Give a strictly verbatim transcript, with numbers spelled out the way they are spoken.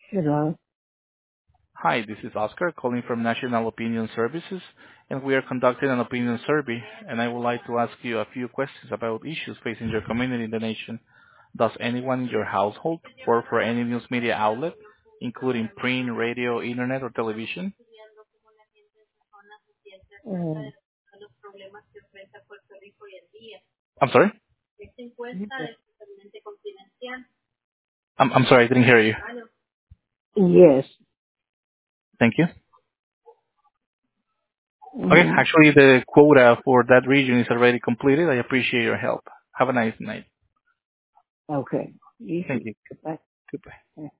Hello. Hi, this is Oscar calling from National Opinion Services, and we are conducting an opinion survey, and I would like to ask you a few questions about issues facing your community in the nation. Does anyone in your household work for any news media outlet, including print, radio, internet, or television? Uh, I'm sorry? I'm, I'm sorry, I didn't hear you. yes. Thank you. Okay, Mm-hmm. actually the quota for that region is already completed. I appreciate your help. Have a nice night. Okay. You Thank too. you. Goodbye. Goodbye.